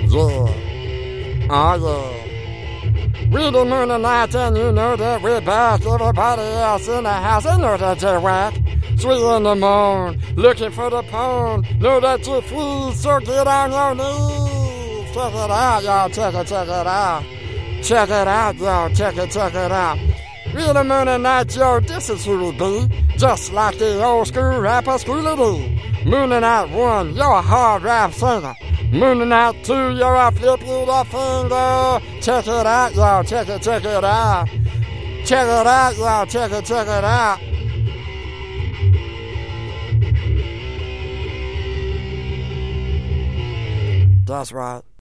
Yeah. Oh, yeah. We the moon and night, and you know that we're back. Everybody else in the house, they know that you're whack. 3 in the morning, looking for the pone. Know that you're free, so get on your knees. Check it out, y'all. Check it out. Check it out, y'all. Check it out. We the moon and night, yo. This is who we be. Just like the old school rapper, Schooly D. Moon and Night 1, you're a hard rap singer. Moon and Night 2, you're a flip you the finger. Check it out, y'all. Check it out. Check it out, y'all. Check it out. That's right.